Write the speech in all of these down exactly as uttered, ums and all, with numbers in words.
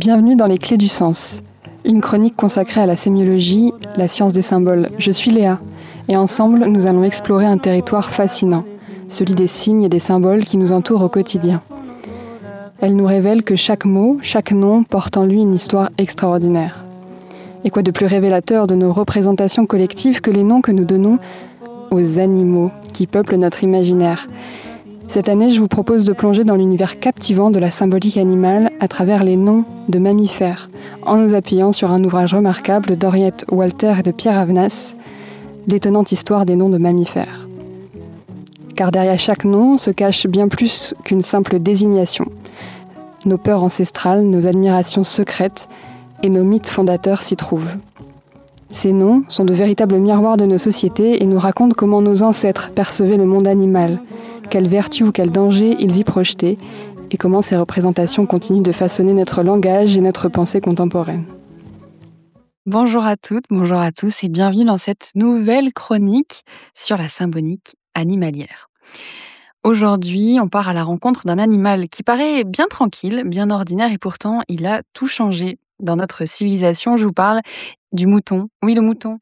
Bienvenue dans les Clés du Sens, une chronique consacrée à la sémiologie, la science des symboles. Je suis Léa, et ensemble, nous allons explorer un territoire fascinant, celui des signes et des symboles qui nous entourent au quotidien. Elle nous révèle que chaque mot, chaque nom porte en lui une histoire extraordinaire. Et quoi de plus révélateur de nos représentations collectives que les noms que nous donnons aux animaux qui peuplent notre imaginaire. Cette année, je vous propose de plonger dans l'univers captivant de la symbolique animale à travers les noms de mammifères, en nous appuyant sur un ouvrage remarquable d'Henriette Walter et de Pierre Avenas, l'étonnante histoire des noms de mammifères. Car derrière chaque nom se cache bien plus qu'une simple désignation. Nos peurs ancestrales, nos admirations secrètes et nos mythes fondateurs s'y trouvent. Ces noms sont de véritables miroirs de nos sociétés et nous racontent comment nos ancêtres percevaient le monde animal, quelles vertus ou quels dangers ils y projetaient, et comment ces représentations continuent de façonner notre langage et notre pensée contemporaine. Bonjour à toutes, bonjour à tous et bienvenue dans cette nouvelle chronique sur la symbolique animalière. Aujourd'hui, on part à la rencontre d'un animal qui paraît bien tranquille, bien ordinaire et pourtant il a tout changé dans notre civilisation. Je vous parle du mouton. Oui, le mouton.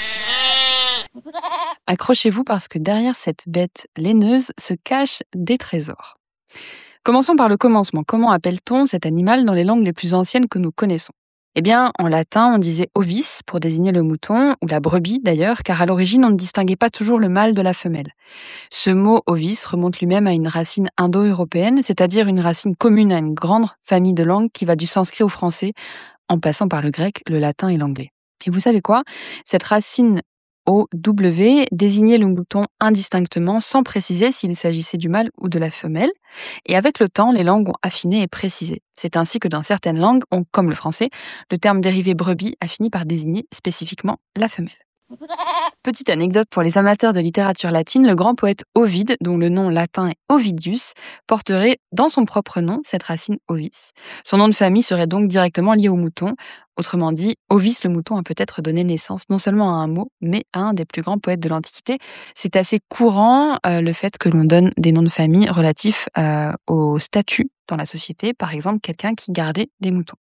Accrochez-vous parce que derrière cette bête laineuse se cachent des trésors. Commençons par le commencement. Comment appelle-t-on cet animal dans les langues les plus anciennes que nous connaissons ? Eh bien, en latin, on disait ovis pour désigner le mouton, ou la brebis d'ailleurs, car à l'origine, on ne distinguait pas toujours le mâle de la femelle. Ce mot ovis remonte lui-même à une racine indo-européenne, c'est-à-dire une racine commune à une grande famille de langues qui va du sanskrit au français, en passant par le grec, le latin et l'anglais. Et vous savez quoi ? Cette racine O W désignait le mouton indistinctement, sans préciser s'il s'agissait du mâle ou de la femelle. Et avec le temps, les langues ont affiné et précisé. C'est ainsi que dans certaines langues, on, comme le français, le terme dérivé brebis a fini par désigner spécifiquement la femelle. Petite anecdote pour les amateurs de littérature latine, le grand poète Ovide, dont le nom latin est Ovidius, porterait dans son propre nom cette racine ovis. Son nom de famille serait donc directement lié au mouton. Autrement dit, Ovis le mouton a peut-être donné naissance non seulement à un mot, mais à un des plus grands poètes de l'Antiquité. C'est assez courant euh, le fait que l'on donne des noms de famille relatifs euh, au statut dans la société, par exemple quelqu'un qui gardait des moutons.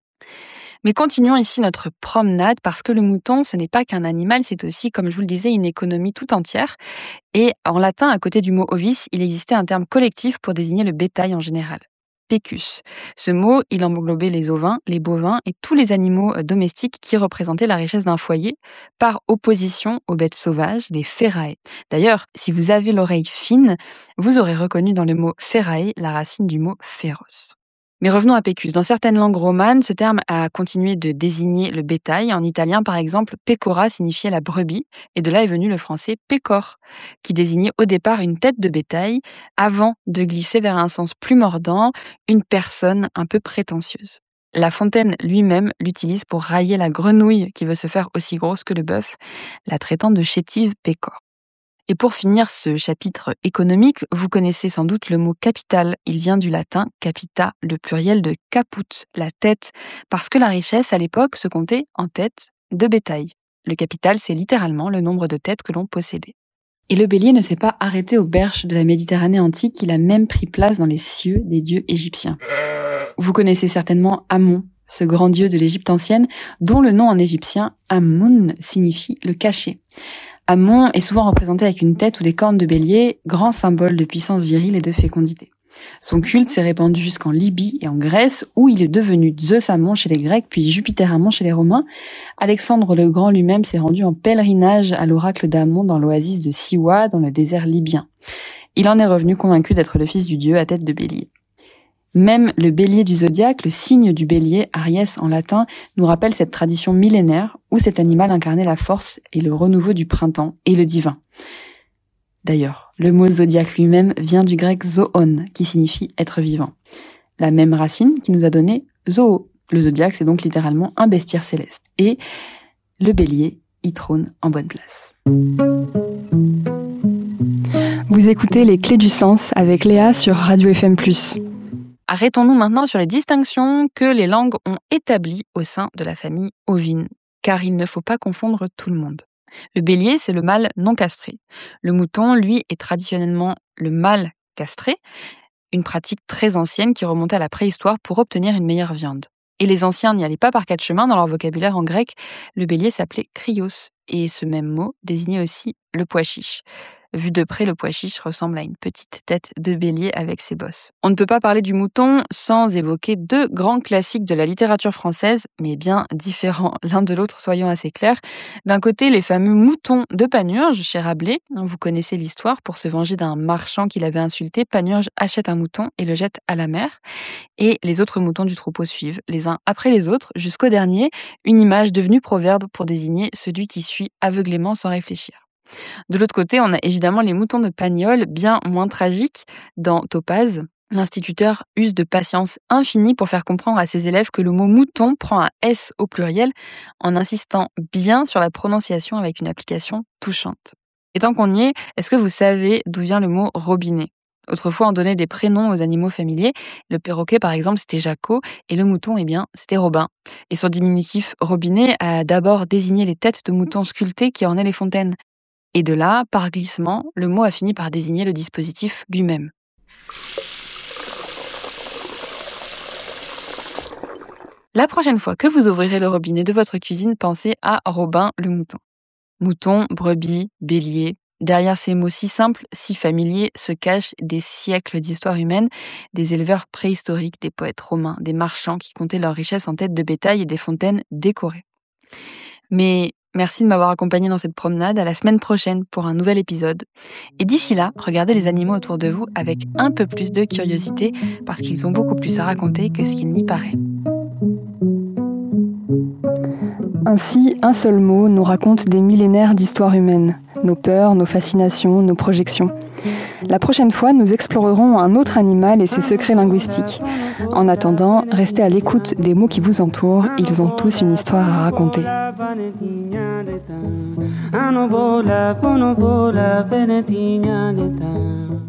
Mais continuons ici notre promenade parce que le mouton, ce n'est pas qu'un animal, c'est aussi, comme je vous le disais, une économie tout entière. Et en latin, à côté du mot ovis, il existait un terme collectif pour désigner le bétail en général. Pecus. Ce mot, il englobait les ovins, les bovins et tous les animaux domestiques qui représentaient la richesse d'un foyer, par opposition aux bêtes sauvages, les ferae. D'ailleurs, si vous avez l'oreille fine, vous aurez reconnu dans le mot ferae la racine du mot féroce. Mais revenons à Pecus. Dans certaines langues romanes, ce terme a continué de désigner le bétail. En italien, par exemple, pecora signifiait la brebis, et de là est venu le français pecor, qui désignait au départ une tête de bétail, avant de glisser vers un sens plus mordant, une personne un peu prétentieuse. La Fontaine lui-même l'utilise pour railler la grenouille qui veut se faire aussi grosse que le bœuf, la traitant de chétive pecor. Et pour finir ce chapitre économique, vous connaissez sans doute le mot capital. Il vient du latin capita, le pluriel de caput, la tête, parce que la richesse à l'époque se comptait en têtes de bétail. Le capital, c'est littéralement le nombre de têtes que l'on possédait. Et le bélier ne s'est pas arrêté aux berges de la Méditerranée antique, il a même pris place dans les cieux des dieux égyptiens. Vous connaissez certainement Amon, ce grand dieu de l'Égypte ancienne, dont le nom en égyptien, Amun, signifie le cacher. Amon est souvent représenté avec une tête ou des cornes de bélier, grand symbole de puissance virile et de fécondité. Son culte s'est répandu jusqu'en Libye et en Grèce, où il est devenu Zeus Amon chez les Grecs, puis Jupiter Amon chez les Romains. Alexandre le Grand lui-même s'est rendu en pèlerinage à l'oracle d'Amon dans l'oasis de Siwa, dans le désert libyen. Il en est revenu convaincu d'être le fils du dieu à tête de bélier. Même le bélier du zodiaque, le signe du bélier, Aries en latin, nous rappelle cette tradition millénaire où cet animal incarnait la force et le renouveau du printemps et le divin. D'ailleurs, le mot zodiaque lui-même vient du grec zoon, qui signifie être vivant. La même racine qui nous a donné zoo. Le zodiaque, c'est donc littéralement un bestiaire céleste. Et le bélier y trône en bonne place. Vous écoutez Les Clés du Sens avec Léa sur Radio F M plus. Arrêtons-nous maintenant sur les distinctions que les langues ont établies au sein de la famille ovine, car il ne faut pas confondre tout le monde. Le bélier, c'est le mâle non castré. Le mouton, lui, est traditionnellement le mâle castré, une pratique très ancienne qui remontait à la préhistoire pour obtenir une meilleure viande. Et les anciens n'y allaient pas par quatre chemins. Dans leur vocabulaire en grec, le bélier s'appelait krios. Et ce même mot désignait aussi le pois chiche. Vu de près, le pois chiche ressemble à une petite tête de bélier avec ses bosses. On ne peut pas parler du mouton sans évoquer deux grands classiques de la littérature française, mais bien différents l'un de l'autre, soyons assez clairs. D'un côté, les fameux moutons de Panurge, chez Rabelais. Vous connaissez l'histoire, pour se venger d'un marchand qui l'avait insulté, Panurge achète un mouton et le jette à la mer. Et les autres moutons du troupeau suivent, les uns après les autres, jusqu'au dernier, une image devenue proverbe pour désigner celui qui suit aveuglément sans réfléchir. De l'autre côté, on a évidemment les moutons de Pagnol, bien moins tragiques. Dans Topaz, l'instituteur use de patience infinie pour faire comprendre à ses élèves que le mot mouton prend un S au pluriel, en insistant bien sur la prononciation avec une application touchante. Et tant qu'on y est, est-ce que vous savez d'où vient le mot robinet ? Autrefois, on donnait des prénoms aux animaux familiers. Le perroquet, par exemple, c'était Jaco, et le mouton, eh bien, c'était Robin. Et son diminutif robinet a d'abord désigné les têtes de moutons sculptées qui ornaient les fontaines. Et de là, par glissement, le mot a fini par désigner le dispositif lui-même. La prochaine fois que vous ouvrirez le robinet de votre cuisine, pensez à Robin le mouton. Mouton, brebis, bélier. Derrière ces mots si simples, si familiers, se cachent des siècles d'histoire humaine, des éleveurs préhistoriques, des poètes romains, des marchands qui comptaient leurs richesses en tête de bétail et des fontaines décorées. Mais merci de m'avoir accompagné dans cette promenade. À la semaine prochaine pour un nouvel épisode. Et d'ici là, regardez les animaux autour de vous avec un peu plus de curiosité parce qu'ils ont beaucoup plus à raconter que ce qu'il n'y paraît. Ainsi, un seul mot nous raconte des millénaires d'histoire humaine, nos peurs, nos fascinations, nos projections. La prochaine fois, nous explorerons un autre animal et ses secrets linguistiques. En attendant, restez à l'écoute des mots qui vous entourent, ils ont tous une histoire à raconter. Ano bola, pono bola, penetinha de